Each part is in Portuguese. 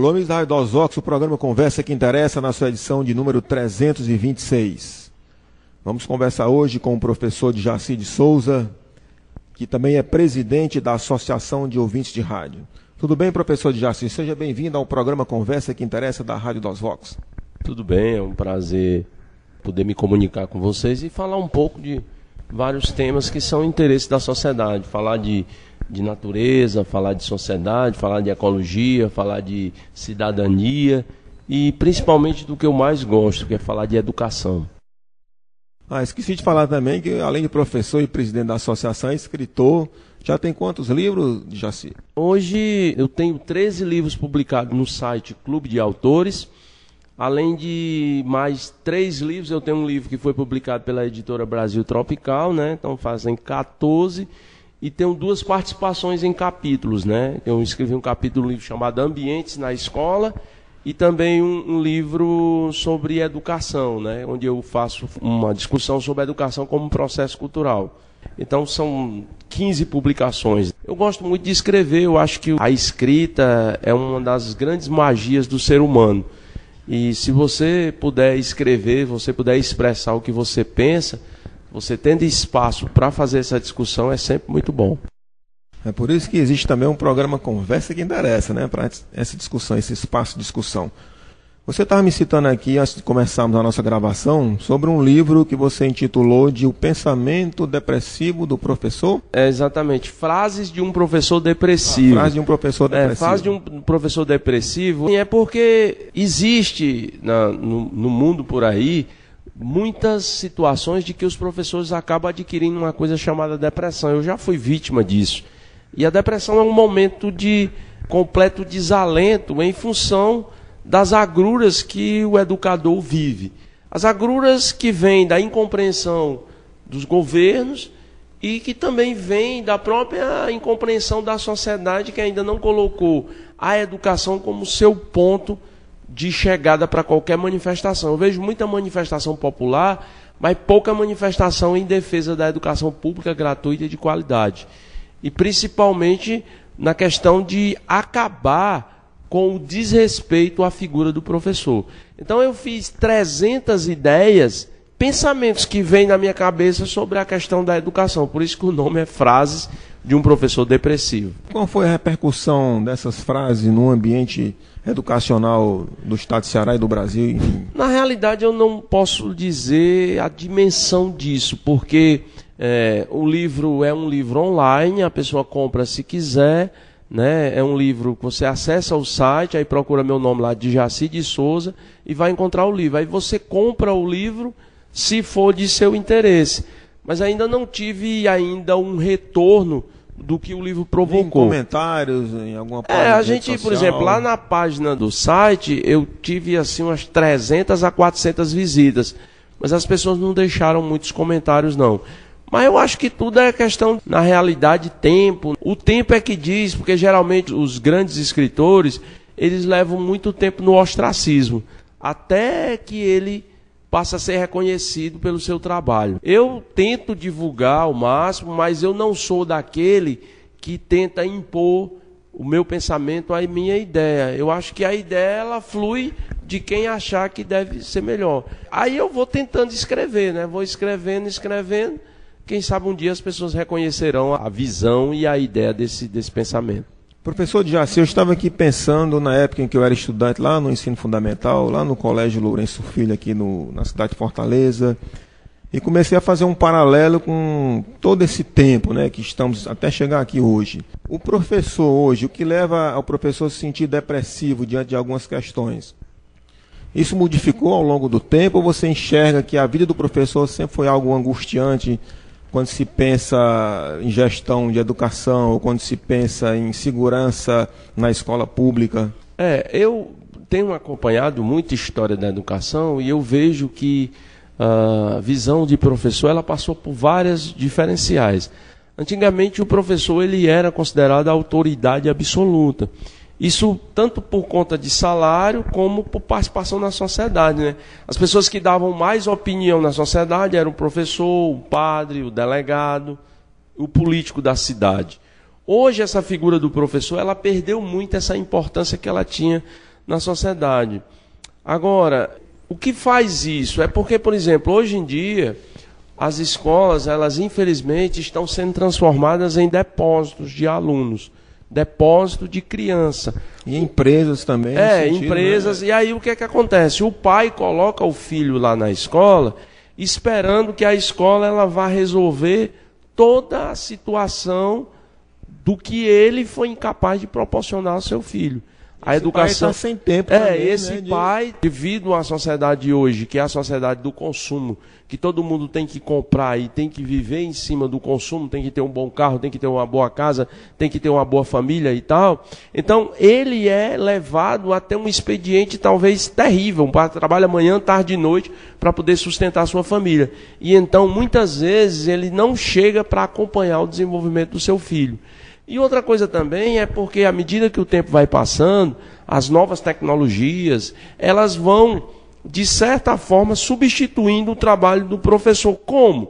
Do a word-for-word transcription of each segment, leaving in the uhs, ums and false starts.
Alô, amigos da Rádio Dos Vox, o programa Conversa que Interessa, na sua edição de número trezentos e vinte e seis. Vamos conversar hoje com o professor Jaci de Souza, que também é presidente da Associação de Ouvintes de Rádio. Tudo bem, professor Jaci? Seja bem-vindo ao programa Conversa que Interessa da Rádio Dos Vox. Tudo bem, é um prazer poder me comunicar com vocês e falar um pouco de vários temas que são interesse da sociedade. Falar de, de natureza, falar de sociedade, falar de ecologia, falar de cidadania e principalmente do que eu mais gosto, que é falar de educação. Ah, esqueci de falar também que, além de professor e presidente da associação, é escritor. Já tem quantos livros, Jaci? Hoje eu tenho treze livros publicados no site Clube de Autores. Além de mais três livros, eu tenho um livro que foi publicado pela editora Brasil Tropical, né? Então fazem quatorze. E tenho duas participações em capítulos, né? Eu escrevi um capítulo, um livro chamado Ambientes na Escola, e também um, um livro sobre educação, né? Onde eu faço uma discussão sobre a educação como um processo cultural. Então são quinze publicações. Eu gosto muito de escrever, eu acho que a escrita é uma das grandes magias do ser humano. E se você puder escrever, você puder expressar o que você pensa, você tendo espaço para fazer essa discussão é sempre muito bom. É por isso que existe também um programa Conversa que Interessa, né? Para essa discussão, esse espaço de discussão. Você estava me citando aqui, antes de começarmos a nossa gravação, sobre um livro que você intitulou de O Pensamento Depressivo do Professor? É, exatamente. Frases de um professor depressivo. Ah, frase de um professor depressivo. É, frase de um professor depressivo. É porque existe na, no, no mundo por aí muitas situações de que os professores acabam adquirindo uma coisa chamada depressão. Eu já fui vítima disso. E a depressão é um momento de completo desalento em função das agruras que o educador vive. As agruras que vêm da incompreensão dos governos e que também vêm da própria incompreensão da sociedade, que ainda não colocou a educação como seu ponto de chegada para qualquer manifestação. Eu vejo muita manifestação popular, mas pouca manifestação em defesa da educação pública gratuita e de qualidade. E principalmente na questão de acabar com o desrespeito à figura do professor. Então eu fiz trezentas ideias, pensamentos que vêm na minha cabeça sobre a questão da educação. Por isso que o nome é Frases de um Professor Depressivo. Qual foi a repercussão dessas frases no ambiente educacional do Estado de Ceará e do Brasil? Enfim? Na realidade eu não posso dizer a dimensão disso, porque é, o livro é um livro online, a pessoa compra se quiser, né? É um livro que você acessa o site, aí procura meu nome lá de Jaci de Souza e vai encontrar o livro. Aí você compra o livro se for de seu interesse. Mas ainda não tive ainda um retorno do que o livro provocou. Em comentários, em alguma página? É, a gente, por exemplo, lá na página do site, eu tive assim umas trezentas a quatrocentas visitas. Mas as pessoas não deixaram muitos comentários, não. Mas eu acho que tudo é questão, na realidade, tempo. O tempo é que diz, porque geralmente os grandes escritores, eles levam muito tempo no ostracismo, até que ele passe a ser reconhecido pelo seu trabalho. Eu tento divulgar ao máximo, mas eu não sou daquele que tenta impor o meu pensamento, a minha ideia. Eu acho que a ideia, ela flui de quem achar que deve ser melhor. Aí eu vou tentando escrever, né? Vou escrevendo, escrevendo. Quem sabe um dia as pessoas reconhecerão a visão e a ideia desse, desse pensamento. Professor Jaci, eu estava aqui pensando na época em que eu era estudante lá no ensino fundamental, lá no Colégio Lourenço Filho, aqui no, na cidade de Fortaleza, e comecei a fazer um paralelo com todo esse tempo, né, que estamos até chegar aqui hoje. O professor hoje, o que leva ao professor a se sentir depressivo diante de algumas questões? Isso modificou ao longo do tempo ou você enxerga que a vida do professor sempre foi algo angustiante quando se pensa em gestão de educação ou quando se pensa em segurança na escola pública? É, eu tenho acompanhado muita história da educação e eu vejo que a visão de professor ela passou por várias diferenciais. Antigamente o professor ele era considerado a autoridade absoluta. Isso tanto por conta de salário como por participação na sociedade, né? As pessoas que davam mais opinião na sociedade eram o professor, o padre, o delegado, o político da cidade. Hoje essa figura do professor ela perdeu muito essa importância que ela tinha na sociedade. Agora, o que faz isso? É porque, por exemplo, hoje em dia, as escolas, elas infelizmente estão sendo transformadas em depósitos de alunos, depósito de criança. E empresas também. É, sentido, empresas. Né? E aí o que é que acontece? O pai coloca o filho lá na escola, esperando que a escola ela vá resolver toda a situação do que ele foi incapaz de proporcionar ao seu filho. A esse educação pai tá sem tempo. É, também, esse né, de... pai, devido à sociedade de hoje, que é a sociedade do consumo, que todo mundo tem que comprar e tem que viver em cima do consumo, tem que ter um bom carro, tem que ter uma boa casa, tem que ter uma boa família e tal. Então, ele é levado a ter um expediente talvez terrível, para trabalhar manhã, tarde e noite, para poder sustentar a sua família. E então, muitas vezes, ele não chega para acompanhar o desenvolvimento do seu filho. E outra coisa também é porque, à medida que o tempo vai passando, as novas tecnologias, elas vão, de certa forma, substituindo o trabalho do professor. Como?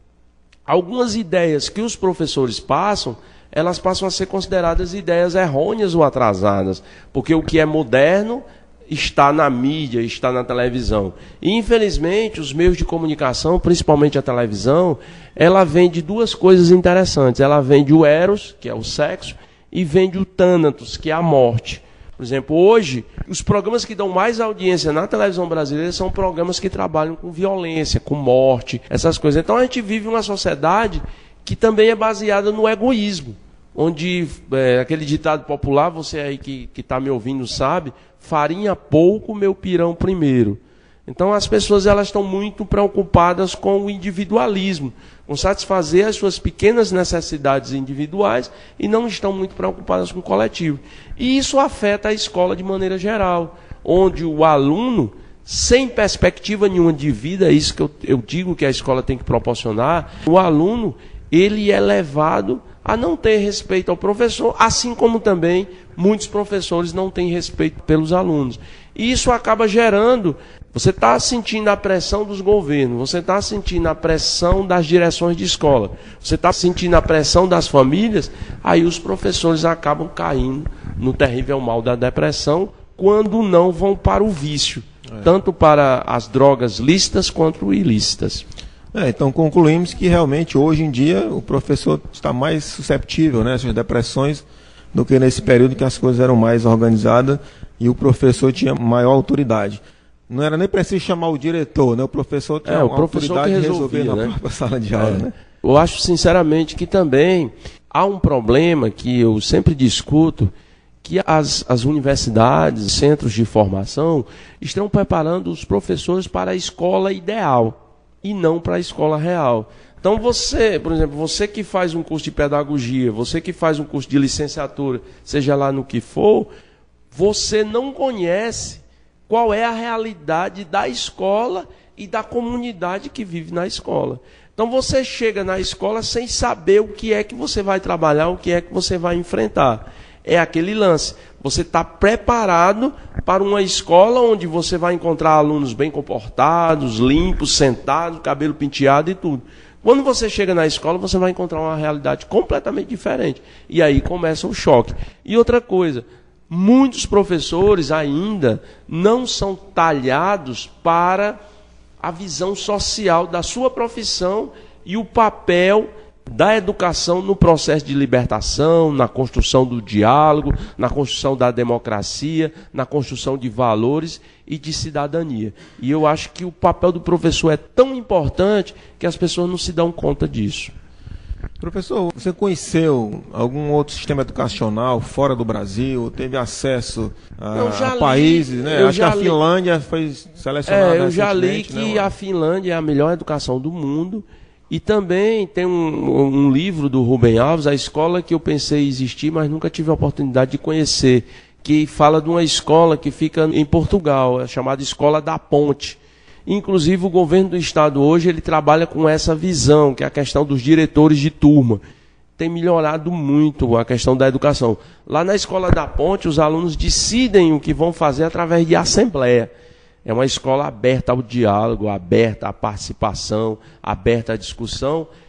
Algumas ideias que os professores passam, elas passam a ser consideradas ideias errôneas ou atrasadas, porque o que é moderno está na mídia, está na televisão. E, infelizmente, os meios de comunicação, principalmente a televisão, ela vende duas coisas interessantes. Ela vende o eros, que é o sexo, e vende o thanatos, que é a morte. Por exemplo, hoje, os programas que dão mais audiência na televisão brasileira são programas que trabalham com violência, com morte, essas coisas. Então, a gente vive uma sociedade que também é baseada no egoísmo, onde, é, aquele ditado popular, você aí que está me ouvindo sabe, farinha pouco, meu pirão primeiro. Então as pessoas elas estão muito preocupadas com o individualismo, com satisfazer as suas pequenas necessidades individuais e não estão muito preocupadas com o coletivo. E isso afeta a escola de maneira geral, onde o aluno, sem perspectiva nenhuma de vida, é isso que eu, eu digo que a escola tem que proporcionar, o aluno ele é levado a não ter respeito ao professor, assim como também muitos professores não têm respeito pelos alunos. E isso acaba gerando, você está sentindo a pressão dos governos, você está sentindo a pressão das direções de escola, você está sentindo a pressão das famílias, aí os professores acabam caindo no terrível mal da depressão, quando não vão para o vício, é. tanto para as drogas lícitas quanto ilícitas. É, então concluímos que realmente hoje em dia o professor está mais susceptível, né, às depressões do que nesse período que as coisas eram mais organizadas e o professor tinha maior autoridade. Não era nem preciso chamar o diretor, né? O professor tinha é, uma o professor autoridade que resolvia, de resolver né? na própria sala de aula. É. Né? Eu acho sinceramente que também há um problema que eu sempre discuto, que as, as universidades, centros de formação, estão preparando os professores para a escola ideal e não para a escola real. Então você, por exemplo, você que faz um curso de pedagogia, você que faz um curso de licenciatura, seja lá no que for, você não conhece qual é a realidade da escola e da comunidade que vive na escola. Então você chega na escola sem saber o que é que você vai trabalhar, o que é que você vai enfrentar. É aquele lance. Você está preparado para uma escola onde você vai encontrar alunos bem comportados, limpos, sentados, cabelo penteado e tudo. Quando você chega na escola, você vai encontrar uma realidade completamente diferente. E aí começa o choque. E outra coisa, muitos professores ainda não são talhados para a visão social da sua profissão e o papel da educação no processo de libertação, na construção do diálogo, na construção da democracia, na construção de valores e de cidadania. E eu acho que o papel do professor é tão importante que as pessoas não se dão conta disso. Professor, você conheceu algum outro sistema educacional fora do Brasil? Teve acesso a, a li, países, né? Acho que a li, Finlândia foi selecionada é, eu já li que né? a Finlândia é a melhor educação do mundo. E também tem um, um livro do Rubem Alves, A Escola que eu pensei existir, mas nunca tive a oportunidade de conhecer, que fala de uma escola que fica em Portugal, é chamada Escola da Ponte. Inclusive o governo do estado hoje ele trabalha com essa visão, que é a questão dos diretores de turma. Tem melhorado muito a questão da educação. Lá na Escola da Ponte, os alunos decidem o que vão fazer através de assembleia. É uma escola aberta ao diálogo, aberta à participação, aberta à discussão.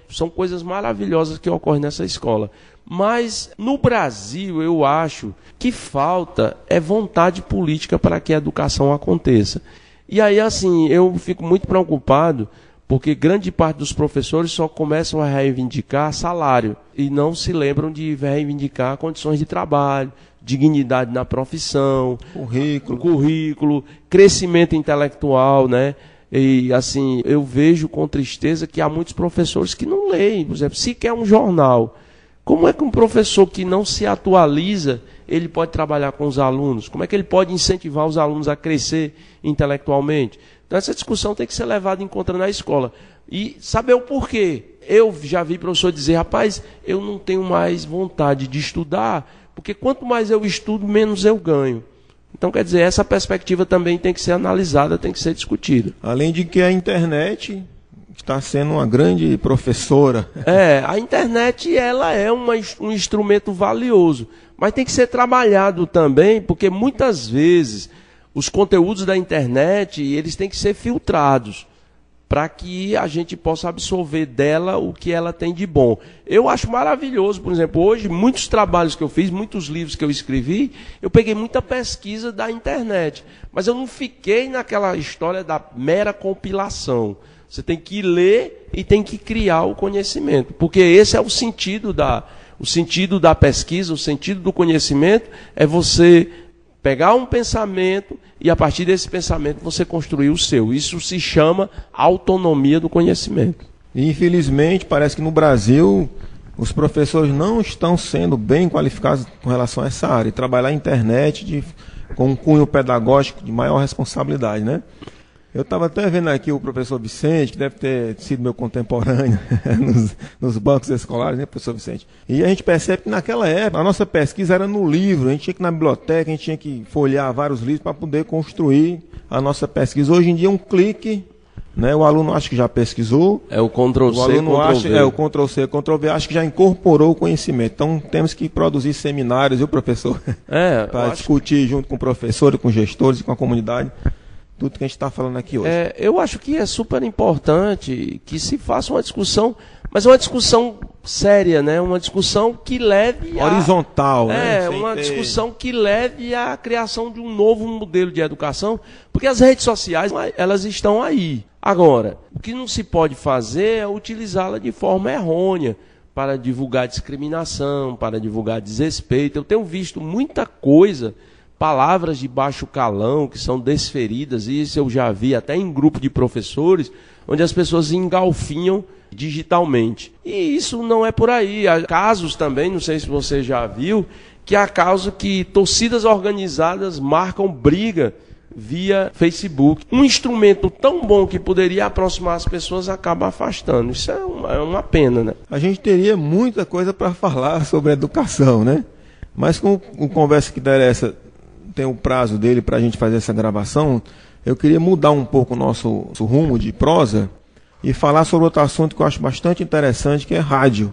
São coisas maravilhosas que ocorrem nessa escola. Mas no Brasil eu acho que falta é vontade política para que a educação aconteça. E aí assim, eu fico muito preocupado porque grande parte dos professores só começam a reivindicar salário e não se lembram de reivindicar condições de trabalho, dignidade na profissão, currículo, currículo, crescimento intelectual, né? E assim, eu vejo com tristeza que há muitos professores que não leem, por exemplo, se quer um jornal. Como é que um professor que não se atualiza, ele pode trabalhar com os alunos? Como é que ele pode incentivar os alunos a crescer intelectualmente? Então essa discussão tem que ser levada em conta na escola. E saber o porquê. Eu já vi professor dizer, rapaz, eu não tenho mais vontade de estudar, porque quanto mais eu estudo, menos eu ganho. Então, quer dizer, essa perspectiva também tem que ser analisada, tem que ser discutida. Além de que a internet está sendo uma grande professora. É, a internet ela é uma, um instrumento valioso, mas tem que ser trabalhado também, porque muitas vezes os conteúdos da internet eles têm que ser filtrados para que a gente possa absorver dela o que ela tem de bom. Eu acho maravilhoso, por exemplo, hoje, muitos trabalhos que eu fiz, muitos livros que eu escrevi, eu peguei muita pesquisa da internet, mas eu não fiquei naquela história da mera compilação. Você tem que ler e tem que criar o conhecimento, porque esse é o sentido da, o sentido da pesquisa, o sentido do conhecimento é você pegar um pensamento e a partir desse pensamento você construir o seu. Isso se chama autonomia do conhecimento. E, infelizmente, parece que no Brasil os professores não estão sendo bem qualificados com relação a essa área. E trabalhar a internet de, com um cunho pedagógico de maior responsabilidade, né? Eu estava até vendo aqui o professor Vicente, que deve ter sido meu contemporâneo nos, nos bancos escolares, né, professor Vicente? E a gente percebe que naquela época a nossa pesquisa era no livro, a gente tinha que ir na biblioteca, a gente tinha que folhear vários livros para poder construir a nossa pesquisa. Hoje em dia, um clique, né, o aluno acha que já pesquisou. É o control C, o aluno control acha, V. É o control C, control V, acha que já incorporou o conhecimento. Então temos que produzir seminários, viu, professor? É, para discutir junto com professores, com gestores e com a comunidade. Tudo que a gente está falando aqui hoje. É, eu acho que é super importante que se faça uma discussão, mas uma discussão séria, né? Uma discussão que leve a... horizontal, né? É, uma ter... discussão que leve à criação de um novo modelo de educação, porque as redes sociais, elas estão aí. Agora, o que não se pode fazer é utilizá-la de forma errônea, para divulgar discriminação, para divulgar desrespeito. Eu tenho visto muita coisa... palavras de baixo calão que são desferidas, e isso eu já vi até em grupo de professores, onde as pessoas engalfinham digitalmente. E isso não é por aí. Há casos também, não sei se você já viu, que há casos que torcidas organizadas marcam briga via Facebook. Um instrumento tão bom que poderia aproximar as pessoas acaba afastando. Isso é uma, é uma pena, né? A gente teria muita coisa para falar sobre educação, né? Mas com o Conversa que Interessa tem o prazo dele para a gente fazer essa gravação, eu queria mudar um pouco o nosso, nosso rumo de prosa e falar sobre outro assunto que eu acho bastante interessante, que é rádio.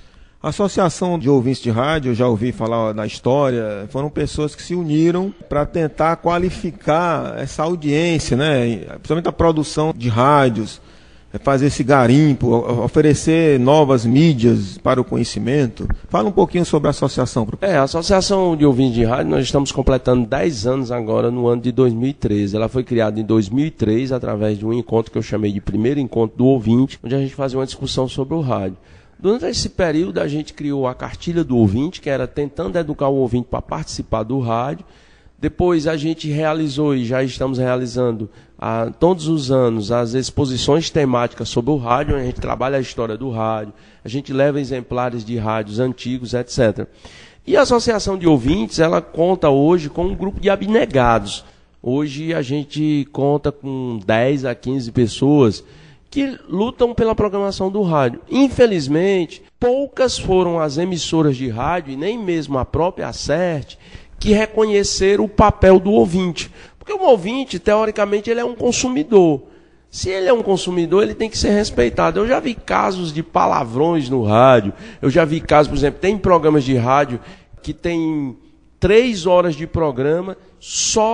A Associação de Ouvintes de Rádio, eu já ouvi falar da história, foram pessoas que se uniram para tentar qualificar essa audiência, né? Principalmente a produção de rádios, fazer esse garimpo, oferecer novas mídias para o conhecimento. Fala um pouquinho sobre a associação. É, a Associação de Ouvintes de Rádio, nós estamos completando dez anos agora, no ano de dois mil e treze. Ela foi criada em dois mil e três, através de um encontro que eu chamei de Primeiro Encontro do Ouvinte, onde a gente fazia uma discussão sobre o rádio. Durante esse período, a gente criou a Cartilha do Ouvinte, que era tentando educar o ouvinte para participar do rádio. Depois a gente realizou, e já estamos realizando ah, todos os anos, as exposições temáticas sobre o rádio, onde a gente trabalha a história do rádio, a gente leva exemplares de rádios antigos, etcétera. E a Associação de Ouvintes, ela conta hoje com um grupo de abnegados. Hoje a gente conta com dez a quinze pessoas que lutam pela programação do rádio. Infelizmente, poucas foram as emissoras de rádio, e nem mesmo a própria Acert, que reconheceram o papel do ouvinte. Porque o ouvinte, teoricamente, ele é um consumidor. Se ele é um consumidor, ele tem que ser respeitado. Eu já vi casos de palavrões no rádio. Eu já vi casos, por exemplo, tem programas de rádio que tem três horas de programa só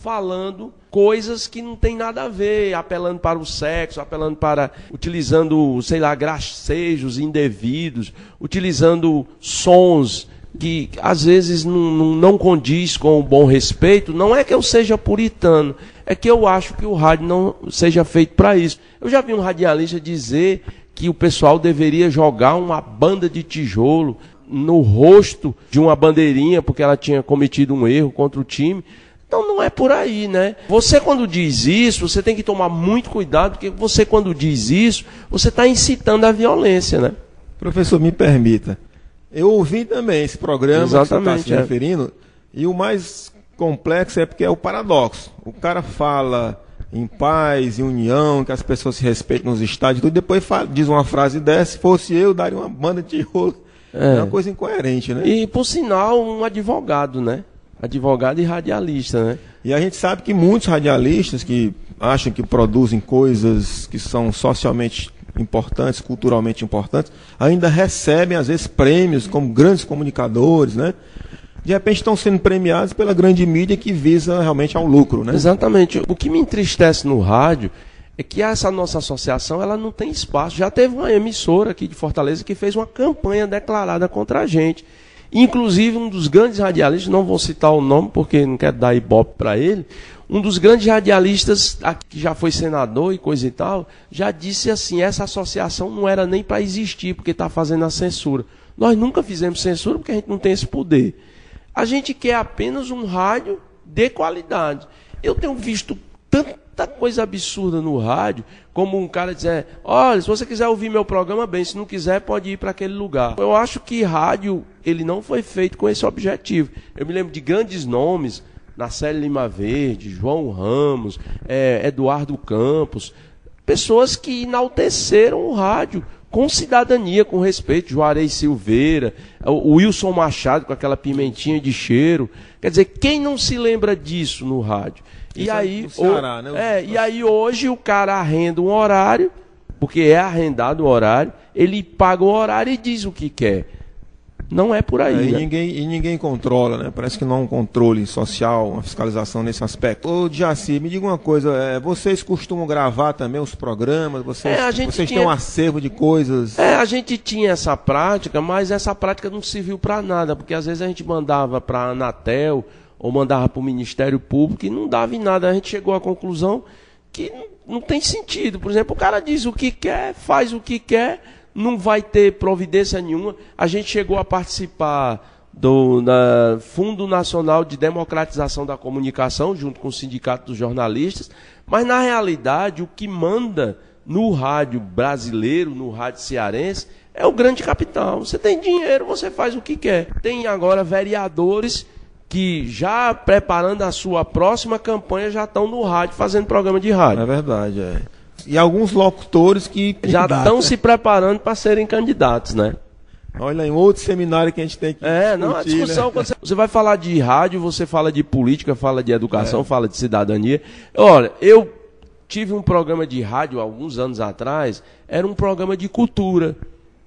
falando coisas que não tem nada a ver, apelando para o sexo, apelando para, utilizando, sei lá, gracejos indevidos, utilizando sons que às vezes não, não, não condiz com o bom respeito. Não é que eu seja puritano, é que eu acho que o rádio não seja feito para isso. Eu já vi um radialista dizer que o pessoal deveria jogar uma banda de tijolo no rosto de uma bandeirinha porque ela tinha cometido um erro contra o time. Então não é por aí, né? Você quando diz isso, você tem que tomar muito cuidado, porque você quando diz isso, você está incitando a violência, né? Professor, me permita. Eu ouvi também esse programa Exatamente, que você está se referindo, é. E o mais complexo é porque é o paradoxo. O cara fala em paz, em união, que as pessoas se respeitam nos estádios, tudo, depois fala, diz uma frase dessa, se fosse eu, daria uma banda de rolo. É. é uma coisa incoerente, né? E, por sinal, um advogado, né? Advogado e radialista, né? E a gente sabe que muitos radialistas que acham que produzem coisas que são socialmente importantes, culturalmente importantes, ainda recebem, às vezes, prêmios como grandes comunicadores, né? De repente estão sendo premiados pela grande mídia que visa realmente ao lucro, né? Exatamente. O que me entristece no rádio é que essa nossa associação ela não tem espaço. Já teve uma emissora aqui de Fortaleza que fez uma campanha declarada contra a gente. Inclusive, um dos grandes radialistas, não vou citar o nome porque não quero dar ibope para ele, um dos grandes radialistas, que já foi senador e coisa e tal, já disse assim, essa associação não era nem para existir, porque está fazendo a censura. Nós nunca fizemos censura porque a gente não tem esse poder. A gente quer apenas um rádio de qualidade. Eu tenho visto tanta coisa absurda no rádio, como um cara dizer, olha, se você quiser ouvir meu programa, bem, se não quiser, pode ir para aquele lugar. Eu acho que rádio, ele não foi feito com esse objetivo. Eu me lembro de grandes nomes, Nacélio Lima Verde, João Ramos, é, Eduardo Campos, pessoas que enalteceram o rádio com cidadania, com respeito, Juarez Silveira, o Wilson Machado com aquela pimentinha de cheiro. Quer dizer, quem não se lembra disso no rádio? E aí, Ceará, né? é, e aí hoje o cara arrenda um horário, porque é arrendado o horário, ele paga o horário e diz o que quer. Não é por aí. É, e, né? ninguém, e ninguém controla, né? Parece que não há um controle social, uma fiscalização nesse aspecto. Ô, Jaci, me diga uma coisa, é, vocês costumam gravar também os programas? Vocês, é, vocês tinha... têm um acervo de coisas? É, a gente tinha essa prática, mas essa prática não serviu para nada, porque às vezes a gente mandava para a Anatel ou mandava para o Ministério Público e não dava em nada. A gente chegou à conclusão que não, não tem sentido. Por exemplo, o cara diz o que quer, faz o que quer, não vai ter providência nenhuma. A gente chegou a participar do na Fundo Nacional de Democratização da Comunicação, junto com o Sindicato dos Jornalistas, mas na realidade o que manda no rádio brasileiro, no rádio cearense, é o grande capital. Você tem dinheiro, você faz o que quer. Tem agora vereadores que já preparando a sua próxima campanha já estão no rádio, fazendo programa de rádio. É verdade, é. E alguns locutores que já estão se preparando para serem candidatos, né? Olha, em outro seminário que a gente tem que É, não, a discussão, né? Quando você, você vai falar de rádio, você fala de política, fala de educação, é. fala de cidadania. Olha, eu tive um programa de rádio alguns anos atrás, era um programa de cultura.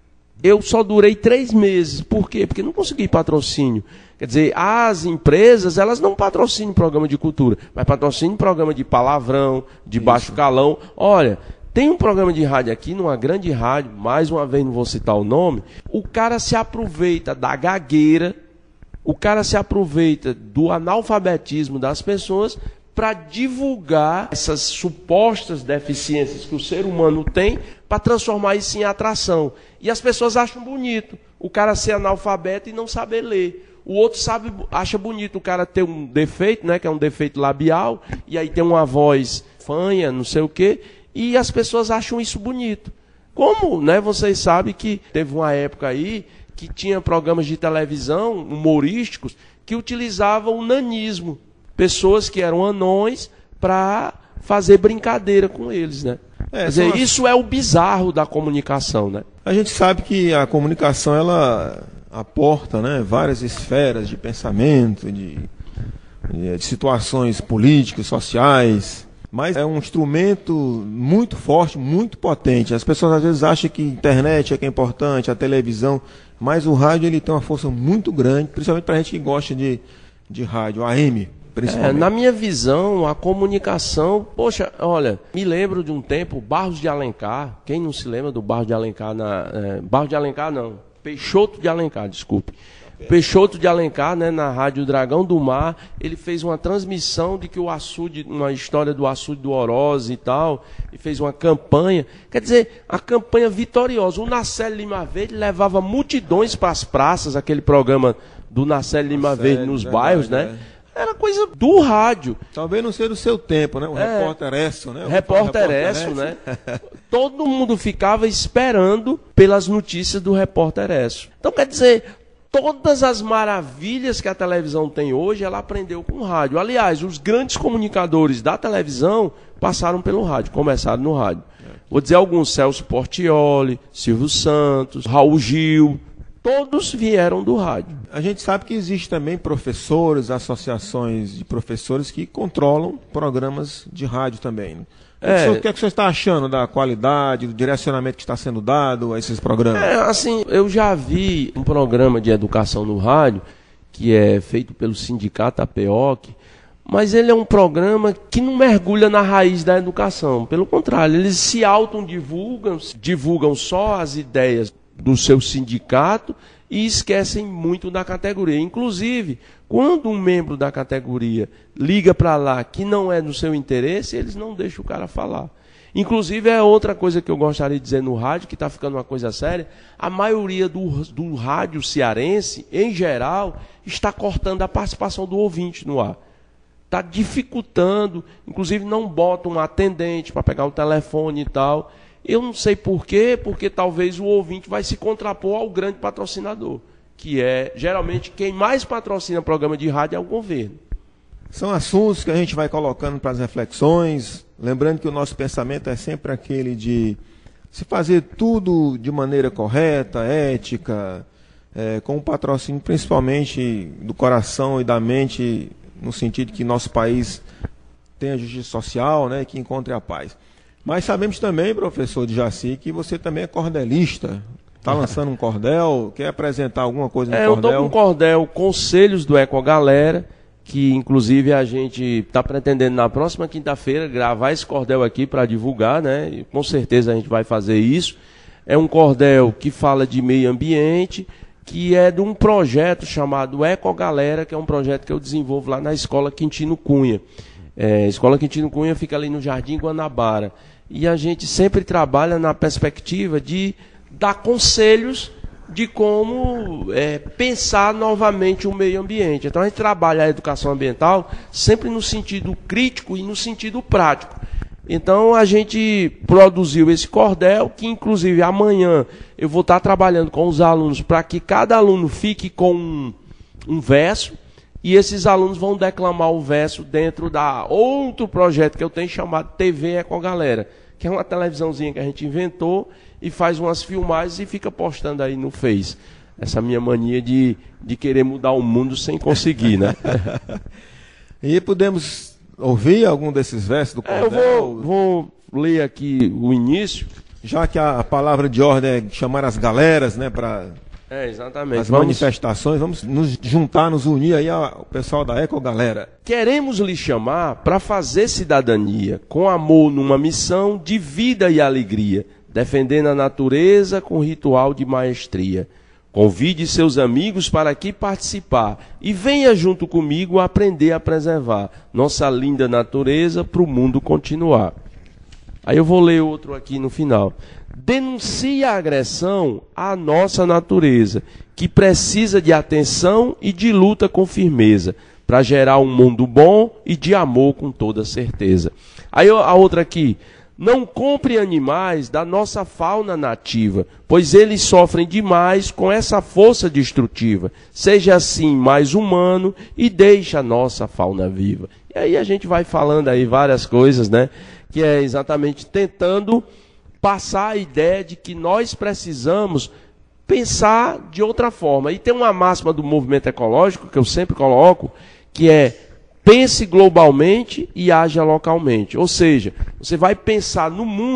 Eu só durei três meses. Por quê? Porque não consegui patrocínio. Quer dizer, as empresas, elas não patrocinam programa de cultura, mas patrocinam programa de palavrão, de Isso. baixo calão. Olha, tem um programa de rádio aqui, numa grande rádio, mais uma vez não vou citar o nome, o cara se aproveita da gagueira, o cara se aproveita do analfabetismo das pessoas para divulgar essas supostas deficiências que o ser humano tem, para transformar isso em atração. E as pessoas acham bonito o cara ser analfabeto e não saber ler. O outro sabe, acha bonito o cara ter um defeito, né, que é um defeito labial, e aí tem uma voz fanha, não sei o quê, e as pessoas acham isso bonito. Como, né, vocês sabem que teve uma época aí que tinha programas de televisão humorísticos que utilizavam o nanismo. Pessoas que eram anões para fazer brincadeira com eles, né? É, Quer dizer, as... isso é o bizarro da comunicação, né? A gente sabe que a comunicação, ela aporta, né, várias esferas de pensamento, de, de, de situações políticas, sociais, mas é um instrumento muito forte, muito potente. As pessoas às vezes acham que a internet é que é importante, a televisão, mas o rádio ele tem uma força muito grande, principalmente para a gente que gosta de, de rádio, A M. principalmente. É, na minha visão, a comunicação, poxa, olha, me lembro de um tempo, Barros de Alencar, quem não se lembra do Barros de Alencar, na, é, Barros de Alencar não, Peixoto de Alencar, desculpe. Peixoto de Alencar, né, na Rádio Dragão do Mar, ele fez uma transmissão de que o açude, uma história do açude do Oroz e tal, e fez uma campanha, quer dizer, a campanha vitoriosa. O Nacelle Lima Verde levava multidões para as praças, aquele programa do Nacelle Lima Nacelle, Verde nos verdade, bairros, né? É. Era coisa do rádio. Talvez não seja do seu tempo, né? O é, repórter Esso, né? O repórter Esso, né? Todo mundo ficava esperando pelas notícias do repórter Esso. Então, quer dizer, todas as maravilhas que a televisão tem hoje, ela aprendeu com o rádio. Aliás, os grandes comunicadores da televisão passaram pelo rádio, começaram no rádio. Vou dizer alguns: Celso Portiolli, Silvio Santos, Raul Gil, todos vieram do rádio. A gente sabe que existe também professores, associações de professores que controlam programas de rádio também. É, o que é que você está achando da qualidade, do direcionamento que está sendo dado a esses programas? É, assim, eu já vi um programa de educação no rádio, que é feito pelo sindicato A P O C, mas ele é um programa que não mergulha na raiz da educação. Pelo contrário, eles se autodivulgam, divulgam só as ideias do seu sindicato e esquecem muito da categoria. Inclusive, quando um membro da categoria liga para lá que não é do seu interesse, eles não deixam o cara falar. Inclusive, é outra coisa que eu gostaria de dizer no rádio, que está ficando uma coisa séria: a maioria do, do rádio cearense, em geral, está cortando a participação do ouvinte no ar. Está dificultando, inclusive não bota um atendente para pegar o telefone e tal. Eu não sei por quê, porque talvez o ouvinte vai se contrapor ao grande patrocinador, que é, geralmente, quem mais patrocina programa de rádio é o governo. São assuntos que a gente vai colocando para as reflexões, lembrando que o nosso pensamento é sempre aquele de se fazer tudo de maneira correta, ética, é, com o patrocínio principalmente do coração e da mente, no sentido que nosso país tenha justiça social, né, que encontre a paz. Mas sabemos também, professor de Jaci, que você também é cordelista. Está lançando um cordel, quer apresentar alguma coisa no é, cordel? Eu estou com o cordel Conselhos do Ecogalera, que inclusive a gente está pretendendo na próxima quinta-feira gravar esse cordel aqui para divulgar, né? E com certeza a gente vai fazer isso. É um cordel que fala de meio ambiente, que é de um projeto chamado Ecogalera, que é um projeto que eu desenvolvo lá na Escola Quintino Cunha. É, a Escola Quintino Cunha fica ali no Jardim Guanabara. E a gente sempre trabalha na perspectiva de dar conselhos de como é, pensar novamente o meio ambiente. Então a gente trabalha a educação ambiental sempre no sentido crítico e no sentido prático. Então a gente produziu esse cordel, que inclusive amanhã eu vou estar trabalhando com os alunos para que cada aluno fique com um, um verso, e esses alunos vão declamar o verso dentro da outro projeto que eu tenho chamado T V Ecogalera, que é uma televisãozinha que a gente inventou e faz umas filmagens e fica postando aí no Face. Essa minha mania de, de querer mudar o mundo sem conseguir, né? E podemos ouvir algum desses versos do cordel? É, eu vou, vou ler aqui o início. Já que a palavra de ordem é chamar as galeras, né, para é, exatamente. as vamos... manifestações, vamos nos juntar, nos unir aí ao pessoal da Ecogalera. Queremos lhe chamar para fazer cidadania, com amor numa missão de vida e alegria, defendendo a natureza com ritual de maestria. Convide seus amigos para aqui participar e venha junto comigo aprender a preservar nossa linda natureza para o mundo continuar. Aí eu vou ler outro aqui no final. Denuncie a agressão à nossa natureza, que precisa de atenção e de luta com firmeza, para gerar um mundo bom e de amor com toda certeza. Aí a outra aqui. Não compre animais da nossa fauna nativa, pois eles sofrem demais com essa força destrutiva. Seja assim mais humano e deixe a nossa fauna viva. E aí a gente vai falando aí várias coisas, né? Que é exatamente tentando passar a ideia de que nós precisamos pensar de outra forma. E tem uma máxima do movimento ecológico que eu sempre coloco, que é: pense globalmente e haja localmente. Ou seja, você vai pensar no mundo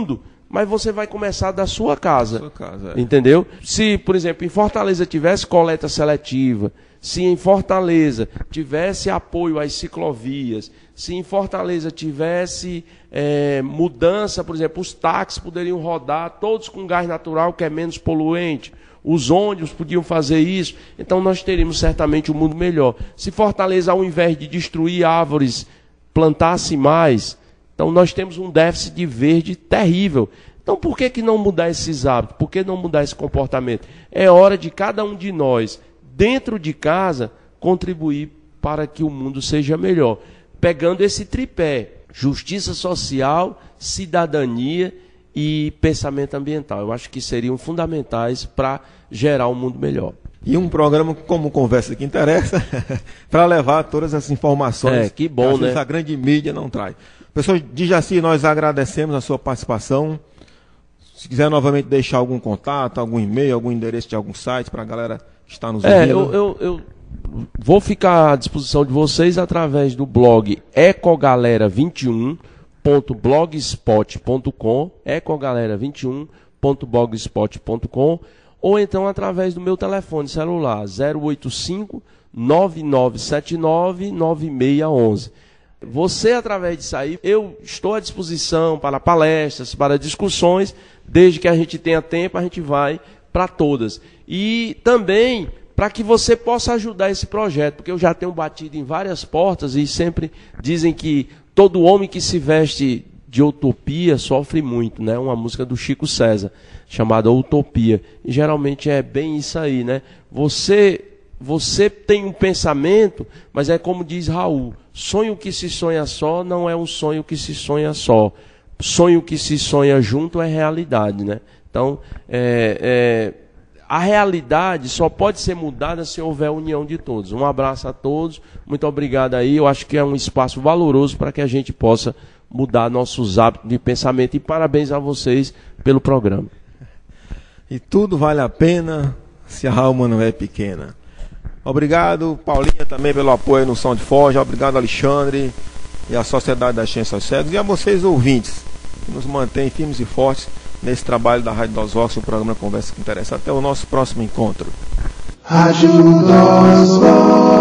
mas você vai começar da sua casa. Sua casa, é. Entendeu? Se, por exemplo, em Fortaleza tivesse coleta seletiva, se em Fortaleza tivesse apoio às ciclovias, se em Fortaleza tivesse é, mudança, por exemplo, os táxis poderiam rodar todos com gás natural, que é menos poluente, os ônibus podiam fazer isso, então nós teríamos certamente um mundo melhor. Se Fortaleza, ao invés de destruir árvores, plantasse mais, então nós temos um déficit de verde terrível. Então por que que não mudar esses hábitos? Por que não mudar esse comportamento? É hora de cada um de nós, dentro de casa, contribuir para que o mundo seja melhor. Pegando esse tripé, justiça social, cidadania e pensamento ambiental. Eu acho que seriam fundamentais para gerar um mundo melhor. E um programa como Conversa que Interessa, para levar todas essas informações é, que bom, que né? a grande mídia não traz. Pessoal de Jaci, nós agradecemos a sua participação. Se quiser novamente deixar algum contato, algum e-mail, algum endereço de algum site para a galera que está nos ouvindo. É, eu, eu, eu vou ficar à disposição de vocês através do blog ecogalera vinte e um ponto blogspot ponto com, ecogalera vinte e um ponto blogspot ponto com, ou então através do meu telefone celular zero oito cinco, nove nove sete nove, nove seis um um. Você, através disso aí, eu estou à disposição para palestras, para discussões, desde que a gente tenha tempo, a gente vai para todas. E também para que você possa ajudar esse projeto, porque eu já tenho batido em várias portas e sempre dizem que todo homem que se veste de utopia sofre muito, né? Uma música do Chico César, chamada Utopia. E geralmente é bem isso aí, né? Você, você tem um pensamento, mas é como diz Raul, sonho que se sonha só não é um sonho que se sonha só. Sonho que se sonha junto é realidade, né? Então, é, é, a realidade só pode ser mudada se houver união de todos. Um abraço a todos, muito obrigado aí. Eu acho que é um espaço valoroso para que a gente possa mudar nossos hábitos de pensamento. E parabéns a vocês pelo programa. E tudo vale a pena se a alma não é pequena. Obrigado, Paulinha, também pelo apoio no Som de Forja. Obrigado, Alexandre e a Sociedade das Ciências Cegas. E a vocês, ouvintes, que nos mantêm firmes e fortes nesse trabalho da Rádio Dos Vox, o programa Conversa que Interessa. Até o nosso próximo encontro. Rádio Dos Vox.